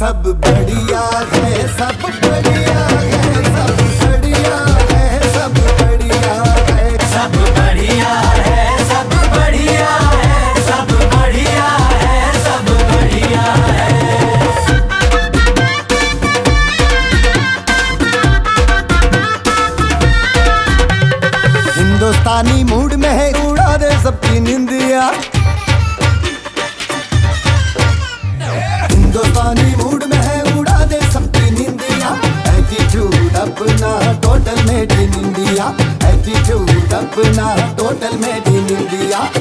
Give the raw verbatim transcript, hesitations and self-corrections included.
सब बढ़िया है, सब बढ़िया है, सब बढ़िया है, सब बढ़िया है, सब बढ़िया है, सब बढ़िया है, सब बढ़िया है, सब बढ़िया है। हिंदुस्तानी मूड में है, उड़ा दे सबकी निंदिया। हिंदुस्तानी मूड में है, उड़ा दे सबकी निंदिया। एटीट्यूड अपना total made in India, attitude अपना टोटल मेड इन इंडिया।